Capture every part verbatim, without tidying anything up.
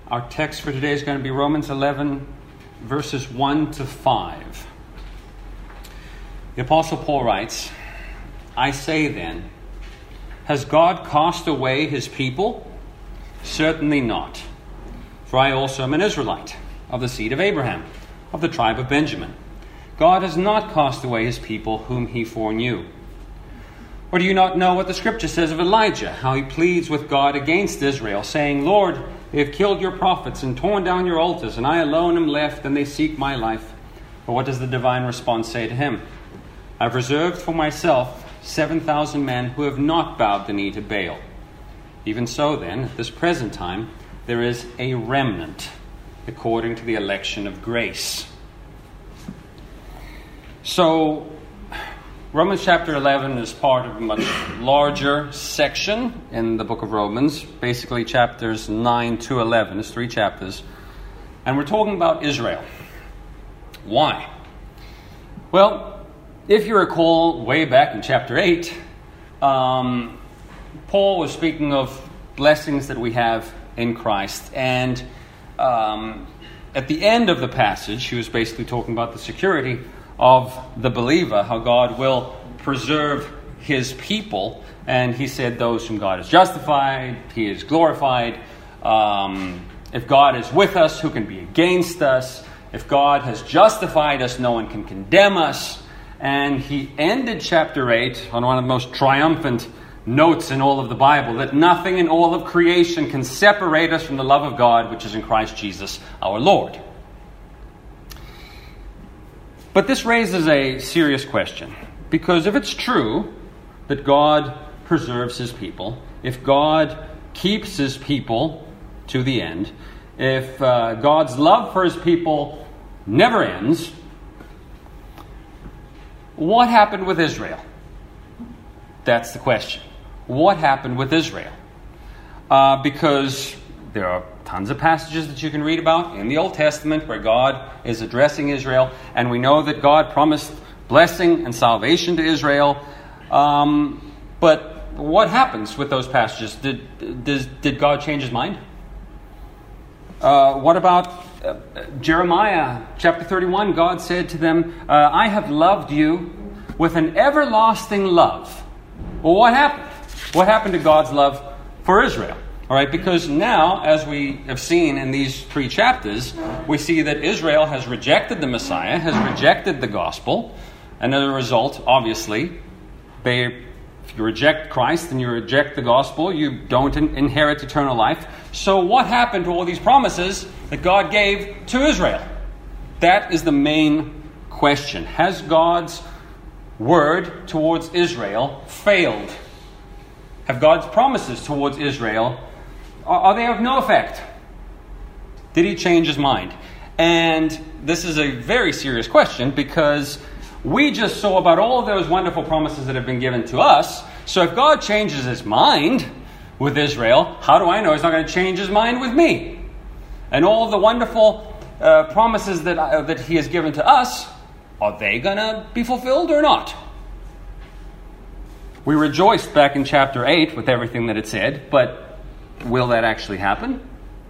Our text for today is going to be Romans eleven, verses one to five. The Apostle Paul writes, "I say then, has God cast away his people? Certainly not. For I also am an Israelite, of the seed of Abraham, of the tribe of Benjamin. God has not cast away his people whom he foreknew. Or do you not know what the scripture says of Elijah, how he pleads with God against Israel, saying, Lord, they have killed your prophets and torn down your altars, and I alone am left, and they seek my life. But what does the divine response say to him? I've reserved for myself seven thousand men who have not bowed the knee to Baal. Even so then, at this present time, there is a remnant, according to the election of grace." So, Romans chapter eleven is part of a much larger section in the book of Romans. Basically, chapters nine to eleven is three chapters. And we're talking about Israel. Why? Well, if you recall, way back in chapter eight, um, Paul was speaking of blessings that we have in Christ. And um, at the end of the passage, he was basically talking about the security of the believer, how God will preserve his people. And he said those whom God has justified, he is glorified. Um, if God is with us, who can be against us? If God has justified us, no one can condemn us. And he ended chapter eight on one of the most triumphant notes in all of the Bible, that nothing in all of creation can separate us from the love of God, which is in Christ Jesus our Lord. But this raises a serious question, because if it's true that God preserves his people, if God keeps his people to the end, if uh, God's love for his people never ends, what happened with Israel? That's the question. What happened with Israel? Uh, because there are tons of passages that you can read about in the Old Testament where God is addressing Israel, and we know that God promised blessing and salvation to Israel. Um, but what happens with those passages? Did, did, did God change his mind? Uh, what about uh, Jeremiah chapter thirty-one? God said to them, uh, I have loved you with an everlasting love. Well, what happened? What happened to God's love for Israel? All right, because now, as we have seen in these three chapters, we see that Israel has rejected the Messiah, has rejected the gospel, and as a result, obviously, they, if you reject Christ and you reject the gospel, you don't in- inherit eternal life. So what happened to all these promises that God gave to Israel? That is the main question. Has God's word towards Israel failed? Have God's promises towards Israel, are, are they of no effect? Did he change his mind? And this is a very serious question, because we just saw about all of those wonderful promises that have been given to us. So if God changes his mind with Israel, how do I know he's not going to change his mind with me? And all of the wonderful uh, promises that, uh, that he has given to us, are they going to be fulfilled or not? We rejoiced back in chapter eight with everything that it said, but will that actually happen?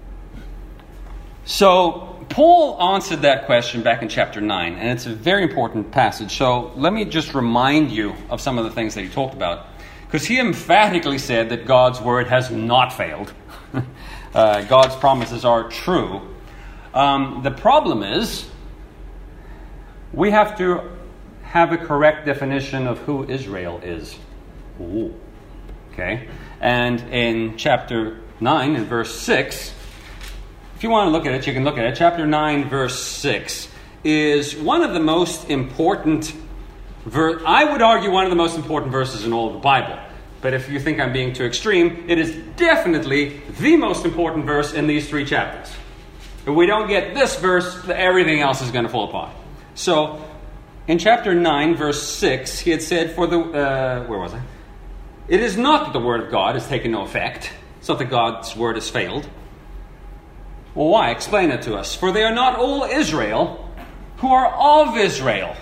So Paul answered that question back in chapter nine, and it's a very important passage. So let me just remind you of some of the things that he talked about, because he emphatically said that God's word has not failed. uh, God's promises are true. Um, the problem is, we have to have a correct definition of who Israel is. Ooh. Okay? And in chapter nine, in verse six, if you want to look at it, you can look at it. Chapter nine, verse six is one of the most important, ver- I would argue one of the most important verses in all of the Bible. But if you think I'm being too extreme, it is definitely the most important verse in these three chapters. If we don't get this verse, everything else is going to fall apart. So, in chapter nine, verse six, he had said, for the, uh, where was I? It is not that the word of God has taken no effect. It's not that God's word has failed. Well, why? Explain it to us. For they are not all Israel who are of Israel.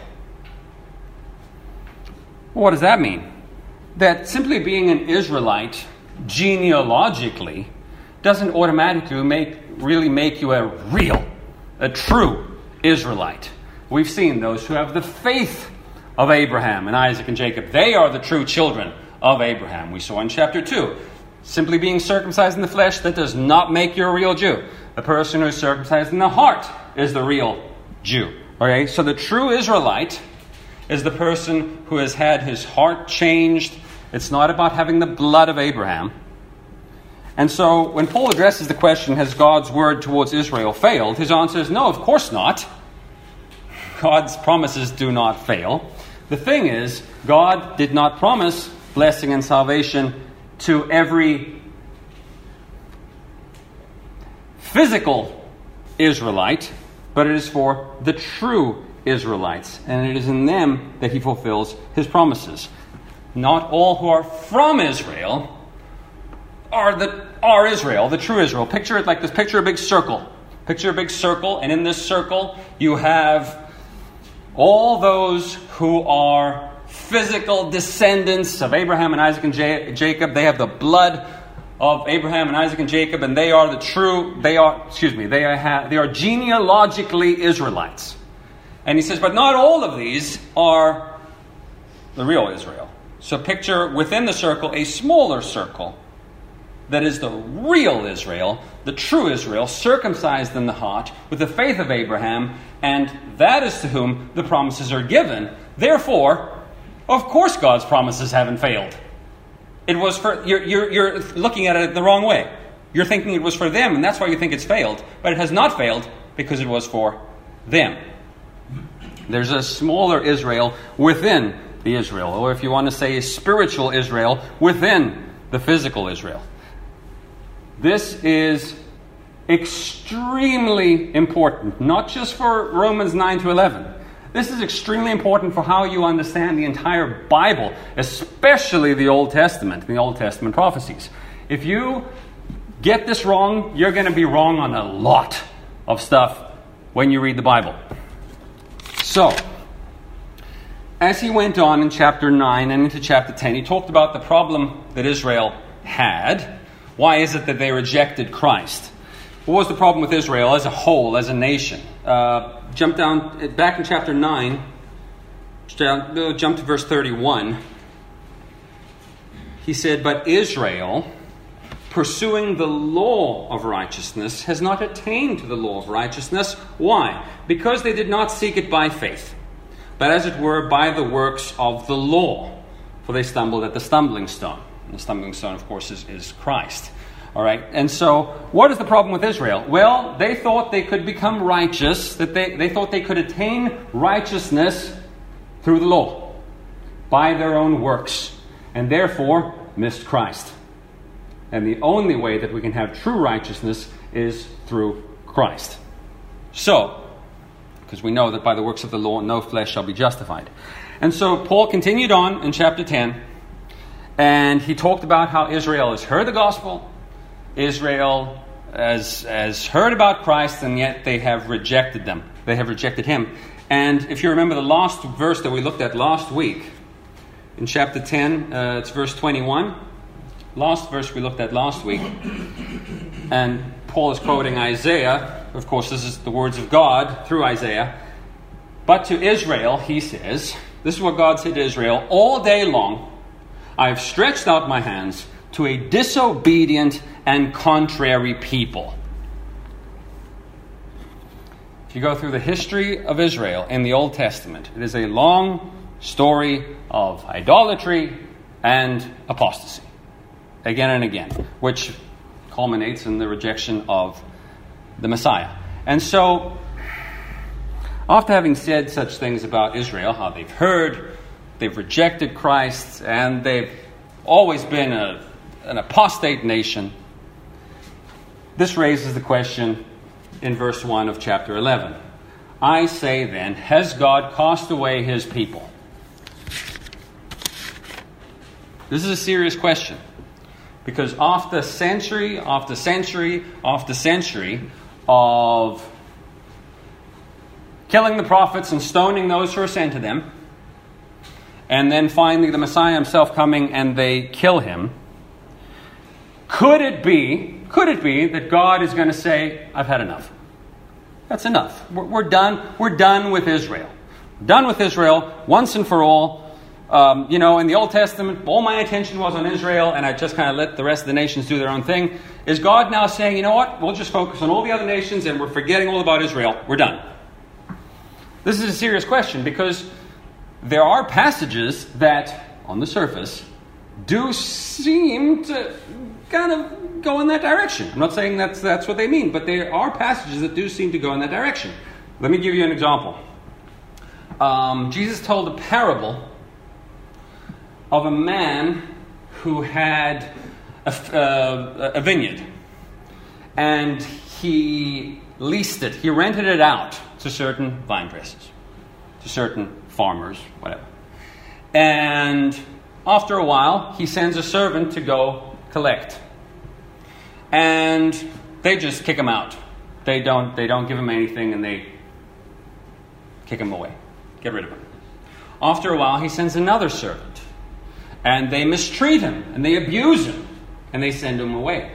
Well, what does that mean? That simply being an Israelite genealogically doesn't automatically make really make you a real, a true Israelite. We've seen those who have the faith of Abraham and Isaac and Jacob. They are the true children of Abraham. We saw in chapter two. Simply being circumcised in the flesh, that does not make you a real Jew. The person who is circumcised in the heart is the real Jew. Okay? So the true Israelite is the person who has had his heart changed. It's not about having the blood of Abraham. And so when Paul addresses the question, has God's word towards Israel failed? His answer is no, of course not. God's promises do not fail. The thing is, God did not promise blessing and salvation to every physical Israelite, but it is for the true Israelites, and it is in them that he fulfills his promises. Not all who are from Israel are the are Israel, the true Israel. Picture it like this. Picture a big circle. Picture a big circle, and in this circle you have all those who are physical descendants of Abraham and Isaac and J- Jacob. They have the blood of Abraham and Isaac and Jacob, and they are the true, they are, excuse me, they are, they are genealogically Israelites. And he says, but not all of these are the real Israel. So picture within the circle a smaller circle that is the real Israel, the true Israel, circumcised in the heart with the faith of Abraham, and that is to whom the promises are given. Therefore, of course God's promises haven't failed. It was for, you're, you're, you're looking at it the wrong way. You're thinking it was for them, and that's why you think it's failed. But it has not failed because it was for them. There's a smaller Israel within the Israel, or if you want to say a spiritual Israel within the physical Israel. This is extremely important, not just for Romans nine to eleven. This is extremely important for how you understand the entire Bible, especially the Old Testament, the Old Testament prophecies. If you get this wrong, you're going to be wrong on a lot of stuff when you read the Bible. So, as he went on in chapter nine and into chapter ten, he talked about the problem that Israel had. Why is it that they rejected Christ? What was the problem with Israel as a whole, as a nation? Uh, jump down, back in chapter nine, jump to verse thirty-one. He said, but Israel, pursuing the law of righteousness, has not attained to the law of righteousness. Why? Because they did not seek it by faith, but as it were by the works of the law. For they stumbled at the stumbling stone. And the stumbling stone, of course, is, is Christ. All right. And so, what is the problem with Israel? Well, they thought they could become righteous, that they, they thought they could attain righteousness through the law, by their own works, and therefore missed Christ. And the only way that we can have true righteousness is through Christ. So, because we know that by the works of the law, no flesh shall be justified. And so, Paul continued on in chapter ten, and he talked about how Israel has heard the gospel, Israel has, has heard about Christ, and yet they have rejected them. They have rejected him. And if you remember the last verse that we looked at last week, in chapter ten, uh, it's verse twenty-one. Last verse we looked at last week. And Paul is quoting Isaiah. Of course, this is the words of God through Isaiah. But to Israel, he says, this is what God said to Israel, all day long I have stretched out my hands to a disobedient and contrary people. If you go through the history of Israel in the Old Testament, it is a long story of idolatry and apostasy, again and again, which culminates in the rejection of the Messiah. And so, after having said such things about Israel, how they've heard, they've rejected Christ, and they've always been a, an apostate nation, this raises the question in verse one of chapter eleven. I say then, has God cast away his people? This is a serious question. Because after century after century after century of killing the prophets and stoning those who are sent to them, and then finally the Messiah himself coming and they kill him, could it be could it be that God is going to say, I've had enough? That's enough. We're, we're done. We're done with Israel. We're done with Israel once and for all. Um, you know, in the Old Testament, all my attention was on Israel, and I just kind of let the rest of the nations do their own thing. Is God now saying, you know what, we'll just focus on all the other nations, and we're forgetting all about Israel. We're done. This is a serious question, because there are passages that, on the surface, do seem to kind of go in that direction. I'm not saying that's, that's what they mean, but there are passages that do seem to go in that direction. Let me give you an example. Um, Jesus told a parable of a man who had a, uh, a vineyard, and he leased it, he rented it out to certain vine dressers, to certain farmers, whatever. And after a while, he sends a servant to go collect. And they just kick him out. They don't, they don't give him anything, and they kick him away, get rid of him. After a while, he sends another servant. And they mistreat him, and they abuse him, and they send him away.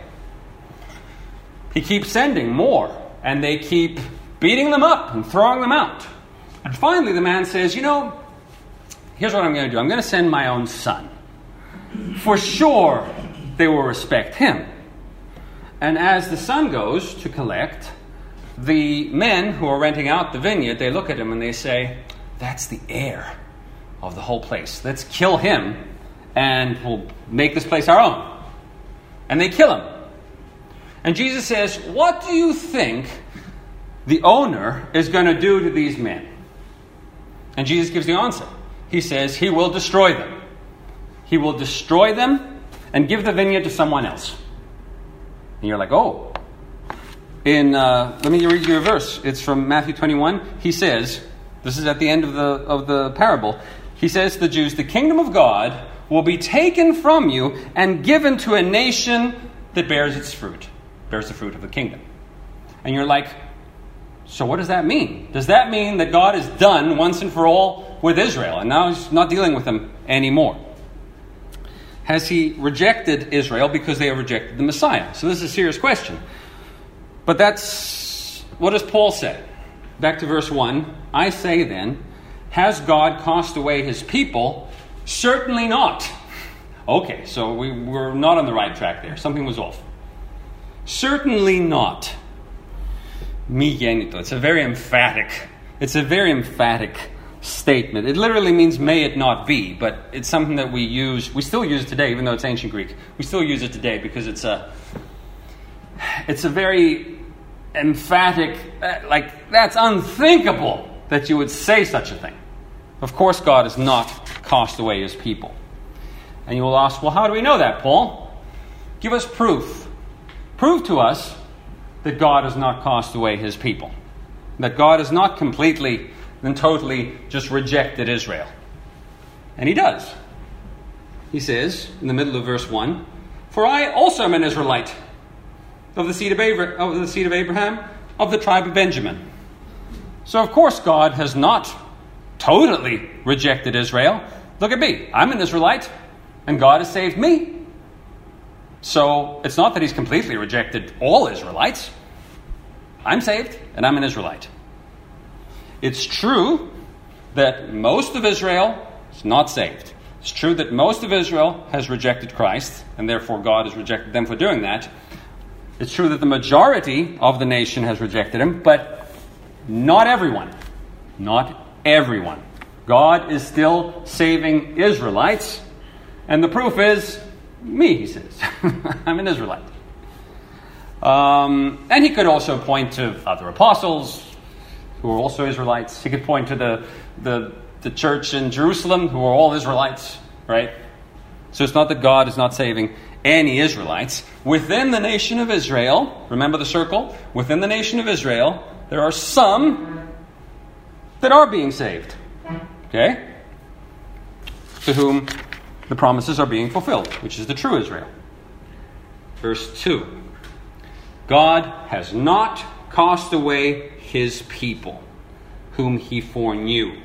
He keeps sending more, and they keep beating them up and throwing them out. And finally the man says, you know, here's what I'm going to do. I'm going to send my own son. For sure, they will respect him. And as the son goes to collect, the men who are renting out the vineyard, they look at him and they say, that's the heir of the whole place. Let's kill him, and we'll make this place our own. And they kill him. And Jesus says, what do you think the owner is going to do to these men? And Jesus gives the answer. He says, he will destroy them. He will destroy them and give the vineyard to someone else. And you're like, oh. In uh, let me read you a verse. It's from Matthew twenty-one. He says, this is at the end of the of the parable. He says to the Jews, the kingdom of God will be taken from you and given to a nation that bears its fruit, bears the fruit of the kingdom. And you're like, so what does that mean? Does that mean that God is done once and for all with Israel, and now he's not dealing with them anymore? Has he rejected Israel because they have rejected the Messiah? So this is a serious question. But that's, what does Paul say? Back to verse one. I say then, has God cast away his people? Certainly not. Okay, so we were not on the right track there. Something was off. Certainly not. Mi genito. It's a very emphatic, it's a very emphatic statement. It literally means may it not be, but it's something that we use, we still use it today, even though it's ancient Greek. We still use it today because it's a, it's a very emphatic, like, that's unthinkable that you would say such a thing. Of course, God has not cast away his people. And you will ask, well, how do we know that, Paul? Give us proof. Prove to us that God has not cast away his people. That God has not completely and totally just rejected Israel. And he does. He says, in the middle of verse one, for I also am an Israelite, of the seed of Abraham, of the seed of Abraham, of the tribe of Benjamin. So of course God has not totally rejected Israel. Look at me. I'm an Israelite, and God has saved me. So it's not that he's completely rejected all Israelites. I'm saved, and I'm an Israelite. It's true that most of Israel is not saved. It's true that most of Israel has rejected Christ, and therefore God has rejected them for doing that. It's true that the majority of the nation has rejected him, but not everyone. Not everyone. God is still saving Israelites, and the proof is me, he says. I'm an Israelite. Um, and he could also point to other apostles who are also Israelites. He could point to the, the, the church in Jerusalem who are all Israelites, right? So it's not that God is not saving any Israelites. Within the nation of Israel, remember the circle? Within the nation of Israel, there are some that are being saved. Okay? To whom the promises are being fulfilled, which is the true Israel. Verse two. God has not cast away his people, whom he foreknew.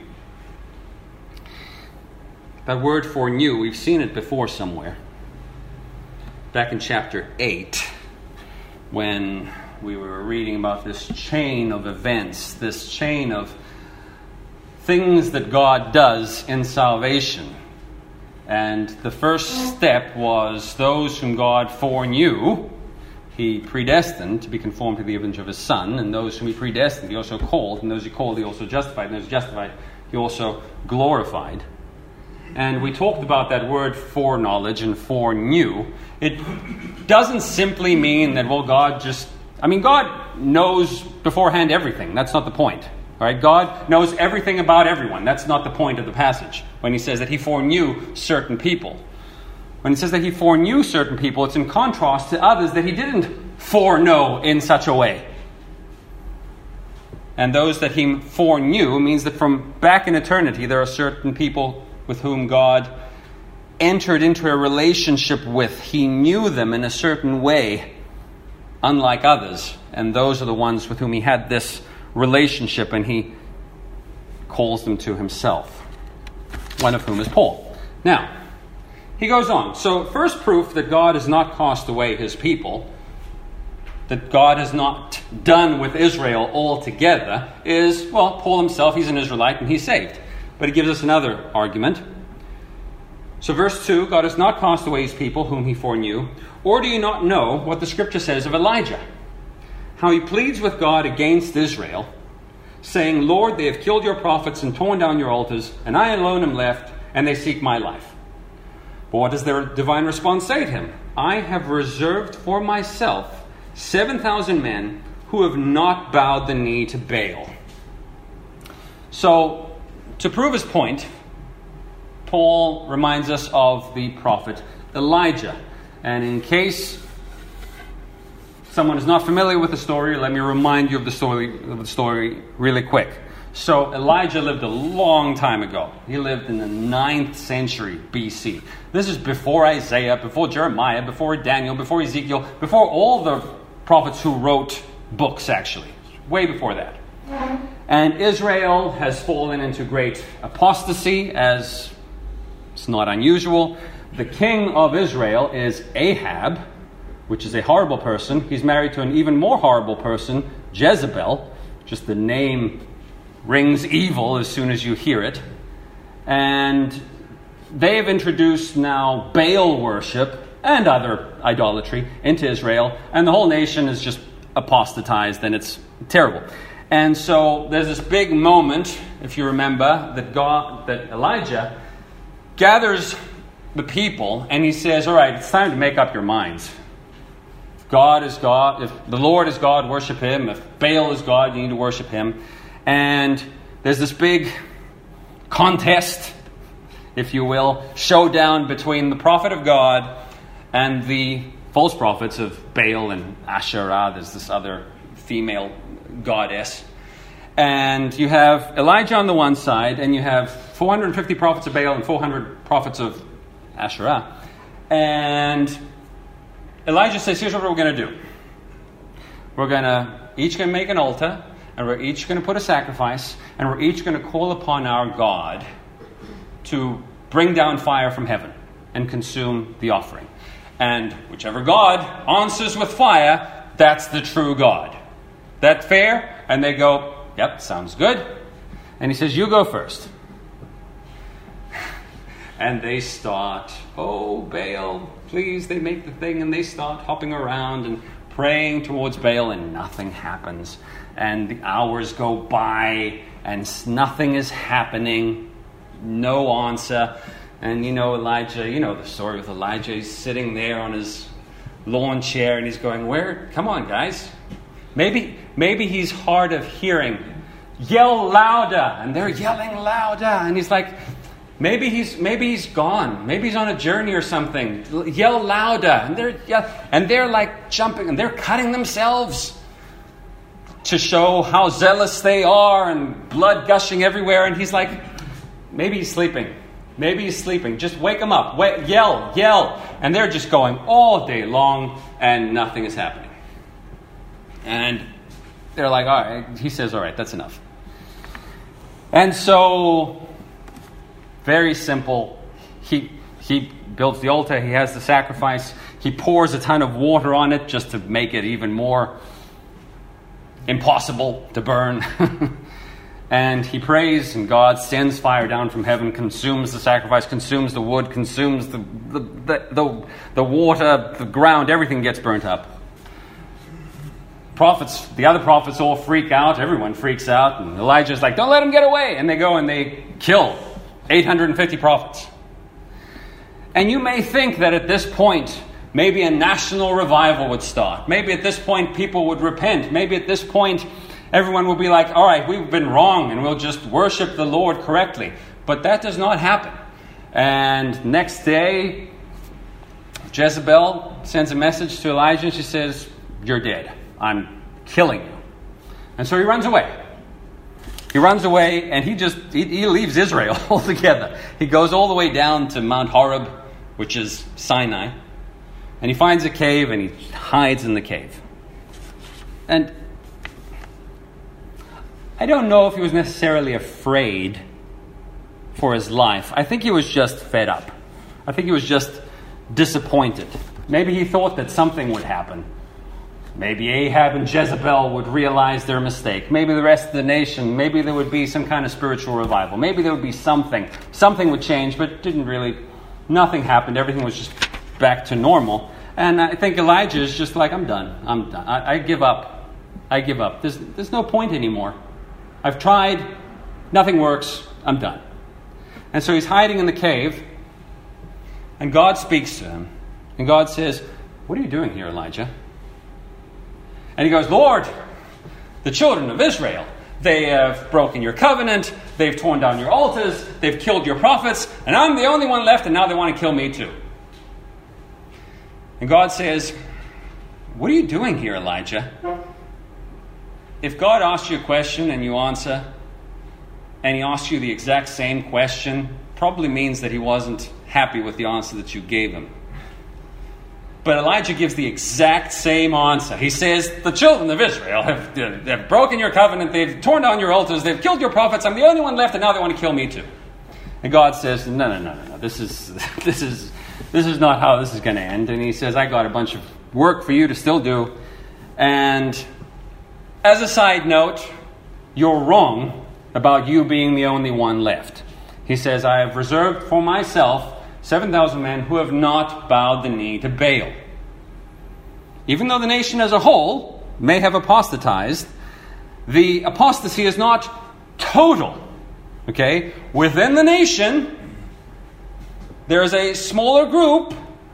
That word foreknew, we've seen it before somewhere. Back in chapter eight, when we were reading about this chain of events, this chain of things that God does in salvation. And the first step was those whom God foreknew, He predestined to be conformed to the image of His Son. And those whom He predestined, He also called. And those He called, He also justified. And those justified, He also glorified. And we talked about that word foreknowledge and foreknew. It doesn't simply mean that, well, God just... I mean, God knows beforehand everything. That's not the point. All right? God knows everything about everyone. That's not the point of the passage. When He says that He foreknew certain people. When He says that He foreknew certain people, it's in contrast to others that He didn't foreknow in such a way. And those that He foreknew means that from back in eternity, there are certain people with whom God entered into a relationship with. He knew them in a certain way, unlike others. And those are the ones with whom He had this relationship, and He calls them to Himself. One of whom is Paul. Now, he goes on. So, first proof that God has not cast away His people, that God has not done with Israel altogether, is, well, Paul himself, he's an Israelite and he's saved. But he gives us another argument. So verse two, God has not cast away His people whom He foreknew. Or do you not know what the Scripture says of Elijah? How he pleads with God against Israel, saying, Lord, they have killed your prophets and torn down your altars, and I alone am left, and they seek my life. But what does their divine response say to him? I have reserved for myself seven thousand men who have not bowed the knee to Baal. So, to prove his point, Paul reminds us of the prophet Elijah. And in case someone is not familiar with the story, let me remind you of the story of the story really quick. So Elijah lived a long time ago. He lived in the ninth century B C. This is before Isaiah, before Jeremiah, before Daniel, before Ezekiel, before all the prophets who wrote books, actually. Way before that. And Israel has fallen into great apostasy, as it's not unusual. The king of Israel is Ahab, which is a horrible person. He's married to an even more horrible person, Jezebel. Just the name rings evil as soon as you hear it. And they've introduced now Baal worship and other idolatry into Israel. And the whole nation is just apostatized, and it's terrible. And so there's this big moment, if you remember, that God, that Elijah gathers the people, and he says, all right, it's time to make up your minds. If God is God, if the Lord is God, worship Him. If Baal is God, you need to worship Him. And there's this big contest, if you will, showdown between the prophet of God and the false prophets of Baal and Asherah. There's this other female goddess. And you have Elijah on the one side, and you have four hundred fifty prophets of Baal and four hundred prophets of Asherah. And Elijah says, here's what we're going to do. We're going to each going to make an altar, and we're each going to put a sacrifice, and we're each going to call upon our God to bring down fire from heaven and consume the offering. And whichever God answers with fire, that's the true God. That fair? And they go, yep, sounds good. And he says, you go first. And they start, oh, Baal, please, they make the thing, and they start hopping around and praying towards Baal, and nothing happens. And the hours go by, and nothing is happening. No answer. And you know Elijah, you know the story with Elijah. He's sitting there on his lawn chair, and he's going, where? Come on, guys. Maybe, maybe he's hard of hearing. Yell louder. And they're yelling louder. And he's like, maybe he's maybe he's gone. Maybe he's on a journey or something. Yell louder. And they're yeah, and they're like jumping, and they're cutting themselves to show how zealous they are, and blood gushing everywhere. And he's like, maybe he's sleeping. Maybe he's sleeping. Just wake him up. Wait, yell, yell. And they're just going all day long, and nothing is happening. And they're like, all right. He says, all right, that's enough. And so, very simple. He he builds the altar, he has the sacrifice, he pours a ton of water on it just to make it even more impossible to burn. And he prays, and God sends fire down from heaven, consumes the sacrifice, consumes the wood, consumes the the, the, the, the water, the ground, everything gets burnt up. Prophets, the other prophets all freak out, everyone freaks out, and Elijah's like, don't let him get away! And they go and they kill eight hundred fifty prophets. And you may think that at this point, maybe a national revival would start. Maybe at this point, people would repent. Maybe at this point, everyone will be like, all right, we've been wrong, and we'll just worship the Lord correctly. But that does not happen. And next day, Jezebel sends a message to Elijah, and she says, you're dead. I'm killing you. And so he runs away. He runs away, and he just, he, he leaves Israel altogether. He goes all the way down to Mount Horeb, which is Sinai. And he finds a cave, and he hides in the cave. And I don't know if he was necessarily afraid for his life. I think he was just fed up. I think he was just disappointed. Maybe he thought that something would happen. Maybe Ahab and Jezebel would realize their mistake. Maybe the rest of the nation, maybe there would be some kind of spiritual revival. Maybe there would be something. Something would change, but it didn't really, nothing happened. Everything was just back to normal. And I think Elijah is just like, I'm done. I'm done. I, I give up. I give up. There's, there's no point anymore. I've tried. Nothing works. I'm done. And so he's hiding in the cave. And God speaks to him. And God says, what are you doing here, Elijah? And he goes, Lord, the children of Israel, they have broken your covenant. They've torn down your altars. They've killed your prophets. And I'm the only one left, and now they want to kill me too. And God says, what are you doing here, Elijah? If God asks you a question and you answer, and he asks you the exact same question, probably means that he wasn't happy with the answer that you gave him. But Elijah gives the exact same answer. He says, the children of Israel have, have broken your covenant, they've torn down your altars, they've killed your prophets, I'm the only one left, and now they want to kill me too. And God says, no, no, no, no, no, this is, this is, this is not how this is going to end. And he says, I got a bunch of work for you to still do. And as a side note, you're wrong about you being the only one left. He says, I have reserved for myself seven thousand men who have not bowed the knee to Baal. Even though the nation as a whole may have apostatized, the apostasy is not total. Okay? Within the nation, there is a smaller group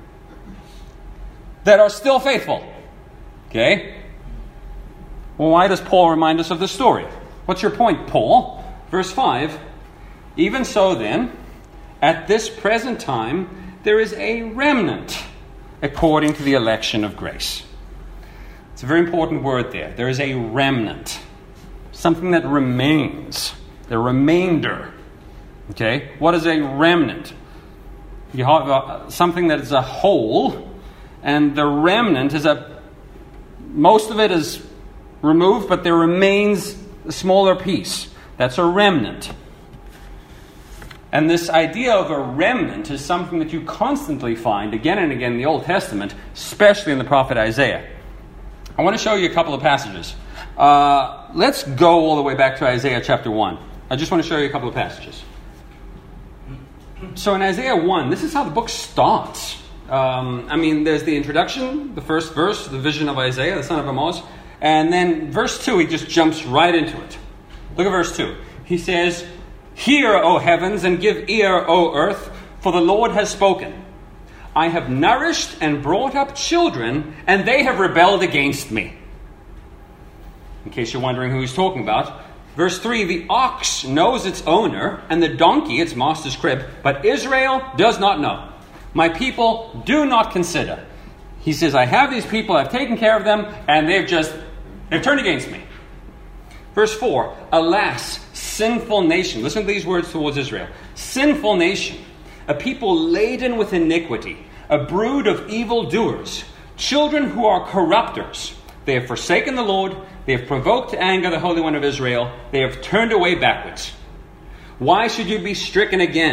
that are still faithful. Okay? Well, why does Paul remind us of this story? What's your point, Paul? Verse five, even so then, at this present time, there is a remnant according to the election of grace. It's a very important word there. There is a remnant. Something that remains. The remainder. Okay? What is a remnant? You have a, something that is a whole, and the remnant is a, most of it is removed, but there remains a smaller piece. That's a remnant. And this idea of a remnant is something that you constantly find again and again in the Old Testament, especially in the prophet Isaiah. I want to show you a couple of passages. Uh, let's go all the way back to Isaiah chapter one. I just want to show you a couple of passages. So in Isaiah one, this is how the book starts. Um, I mean, there's the introduction, the first verse, the vision of Isaiah, the son of Amoz. And then verse two, he just jumps right into it. Look at verse two. He says, hear, O heavens, and give ear, O earth, for the Lord has spoken. I have nourished and brought up children, and they have rebelled against me. In case you're wondering who he's talking about. Verse three, the ox knows its owner, and the donkey its master's crib, but Israel does not know. My people do not consider. He says, I have these people, I've taken care of them, and they've just, they've turned against me. Verse four, alas, sinful nation. Listen to these words towards Israel. Sinful nation, a people laden with iniquity, a brood of evildoers, children who are corrupters. They have forsaken the Lord. They have provoked to anger the Holy One of Israel. They have turned away backwards. Why should you be stricken again,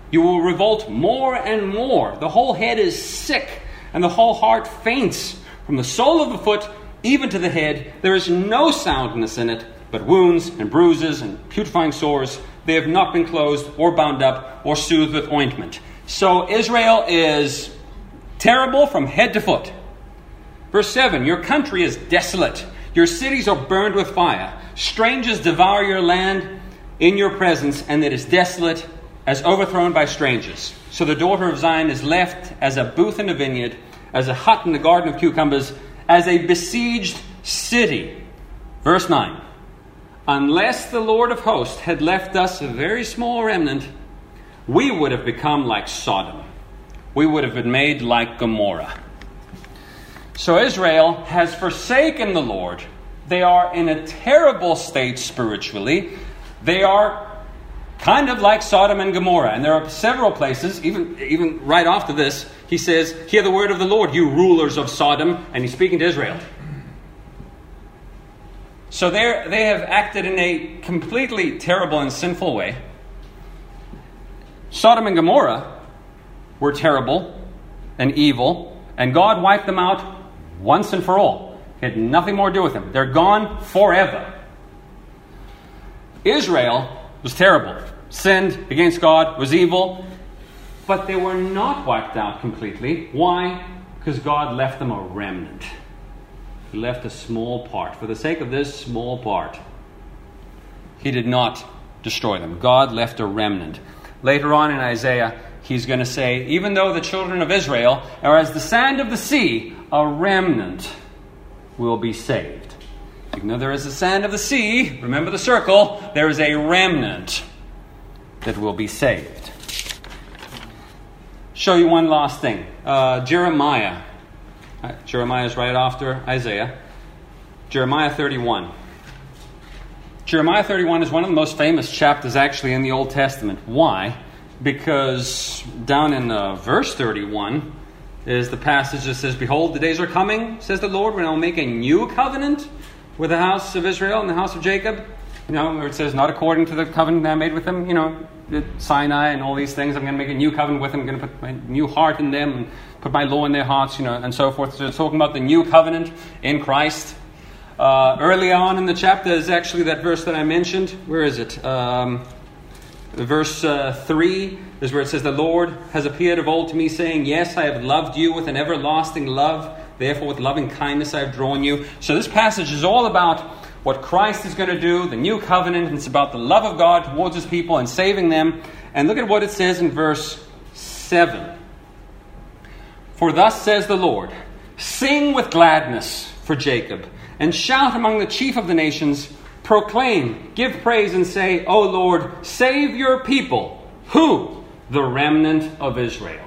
You will revolt more and more. The whole head is sick, and the whole heart faints. From the sole of the foot even to the head, there is no soundness in it, but wounds and bruises and putrefying sores. They have not been closed or bound up or soothed with ointment. So Israel is terrible from head to foot. Verse seven, your country is desolate. Your cities are burned with fire. Strangers devour your land in your presence, and it is desolate as overthrown by strangers. So the daughter of Zion is left as a booth in a vineyard, as a hut in the garden of cucumbers, as a besieged city. Verse nine, unless the Lord of hosts had left us a very small remnant, we would have become like Sodom. We would have been made like Gomorrah. So Israel has forsaken the Lord. They are in a terrible state spiritually. They are kind of like Sodom and Gomorrah. And there are several places, even, even right after this, he says, hear the word of the Lord, you rulers of Sodom. And he's speaking to Israel. So they they have acted in a completely terrible and sinful way. Sodom and Gomorrah were terrible and evil, and God wiped them out once and for all. He had nothing more to do with them. They're gone forever. Israel was terrible, sinned against God, was evil, but they were not wiped out completely. Why? Because God left them a remnant. He left a small part. For the sake of this small part, He did not destroy them. God left a remnant. Later on in Isaiah, He's going to say, even though the children of Israel are as the sand of the sea, a remnant will be saved. Even though there is the sand of the sea, remember the circle, there is a remnant that will be saved. Show you one last thing. Uh, Jeremiah. Uh, Jeremiah is right after Isaiah. Jeremiah thirty-one. Jeremiah thirty-one is one of the most famous chapters actually in the Old Testament. Why? Because down in uh, verse thirty-one is the passage that says, behold, the days are coming, says the Lord, when I will make a new covenant with the house of Israel and the house of Jacob. You know, where it says, not according to the covenant that I made with them, you know, Sinai and all these things. I'm going to make a new covenant with them. I'm going to put my new heart in them and put my law in their hearts, you know, and so forth. So it's talking about the new covenant in Christ. Uh, early on in the chapter is actually that verse that I mentioned. Where is it? Um, verse uh, three is where it says, the Lord has appeared of old to me, saying, yes, I have loved you with an everlasting love. Therefore, with loving kindness I have drawn you. So this passage is all about what Christ is going to do, the new covenant. It's about the love of God towards His people and saving them. And look at what it says in verse seven. For thus says the Lord, sing with gladness for Jacob, and shout among the chief of the nations. Proclaim, give praise, and say, O Lord, save your people. Who? The remnant of Israel.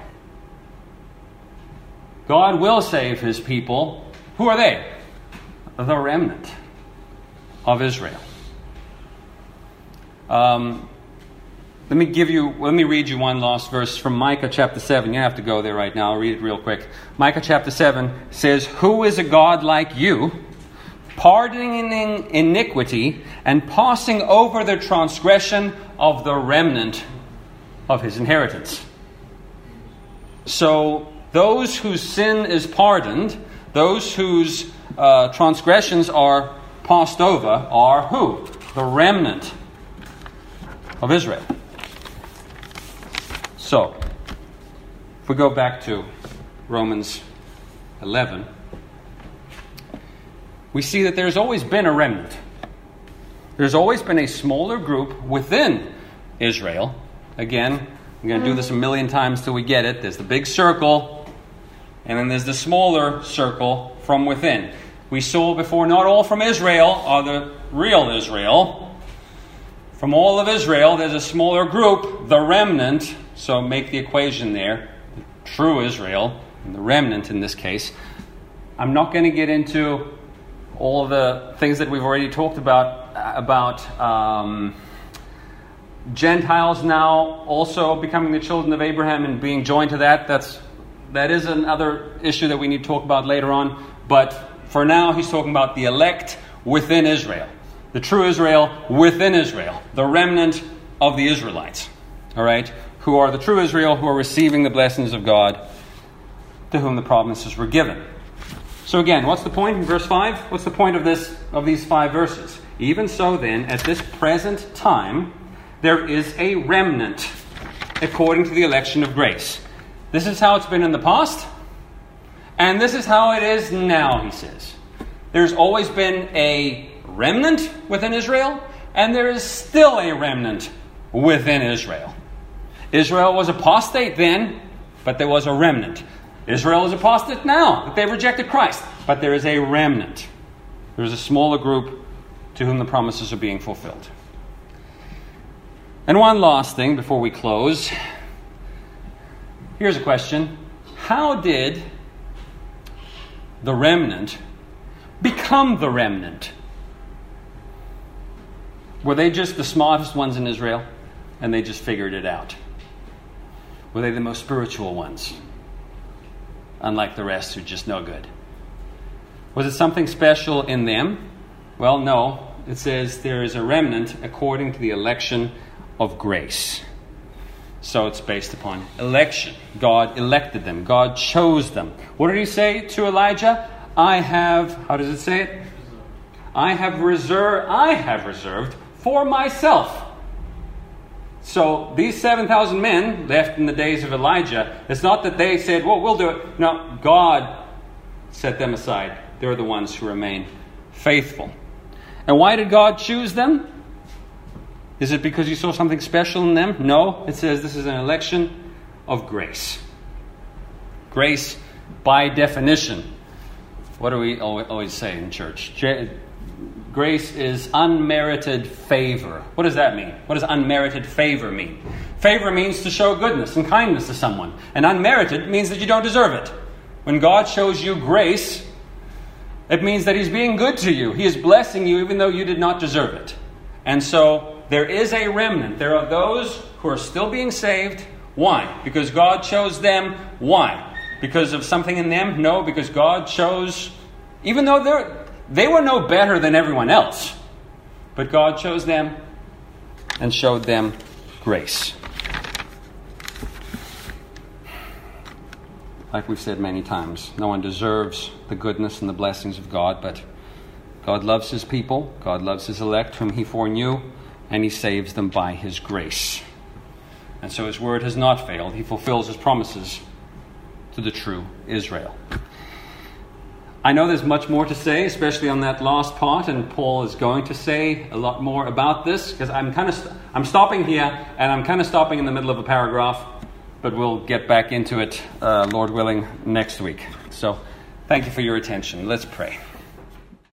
God will save His people. Who are they? The remnant of Israel. Um, let me give you. Let me read you one last verse from Micah chapter seven. You don't have to go there right now. I'll read it real quick. Micah chapter seven says, "Who is a God like you, pardoning iniquity and passing over the transgression of the remnant of His inheritance?" So those whose sin is pardoned, those whose uh, transgressions are passed over, are who? The remnant of Israel. So, if we go back to Romans eleven, we see that there's always been a remnant. There's always been a smaller group within Israel. Again, I'm going to do this a million times till we get it. There's the big circle, and then there's the smaller circle from within. We saw before, not all from Israel are the real Israel. From all of Israel, there's a smaller group, the remnant. So make the equation there. The true Israel, and the remnant in this case. I'm not going to get into all the things that we've already talked about, about um, Gentiles now also becoming the children of Abraham and being joined to that. That's that is another issue that we need to talk about later on. But for now, he's talking about the elect within Israel. The true Israel within Israel. The remnant of the Israelites. All right? who are the true Israel, who are receiving the blessings of God, to whom the promises were given. So again, what's the point in verse five? What's the point of this of these five verses? Even so then, at this present time, there is a remnant according to the election of grace. This is how it's been in the past, and this is how it is now, he says. There's always been a remnant within Israel, and there is still a remnant within Israel. Israel was apostate then, but there was a remnant. Israel is apostate now, that they've rejected Christ, but there is a remnant. There's a smaller group to whom the promises are being fulfilled. And one last thing before we close. Here's a question. How did the remnant become the remnant? Were they just the smartest ones in Israel and they just figured it out? Were they the most spiritual ones, unlike the rest who just no good? Was it something special in them? Well, no. It says there is a remnant according to the election of grace. So it's based upon election. God elected them. God chose them. What did he say to Elijah? I have, how does it say it? I have reserved, I have reserved for myself. So these seven thousand men left in the days of Elijah, it's not that they said, well, we'll do it. No, God set them aside. They're the ones who remain faithful. And why did God choose them? Is it because he saw something special in them? No, it says this is an election of grace. Grace, by definition. What do we always say in church? Grace is unmerited favor. What does that mean? What does unmerited favor mean? Favor means to show goodness and kindness to someone. And unmerited means that you don't deserve it. When God shows you grace, it means that he's being good to you. He is blessing you even though you did not deserve it. And so there is a remnant. There are those who are still being saved. Why? Because God chose them. Why? Because of something in them? No, because God chose, even though they're, they were no better than everyone else, but God chose them and showed them grace. Like we've said many times, no one deserves the goodness and the blessings of God, but God loves his people, God loves his elect whom he foreknew, and he saves them by his grace. And so his word has not failed. He fulfills his promises to the true Israel. I know there's much more to say, especially on that last part, and Paul is going to say a lot more about this, because I'm kind of st- I'm stopping here, and I'm kind of stopping in the middle of a paragraph, but we'll get back into it, uh, Lord willing, next week. So, thank you for your attention. Let's pray.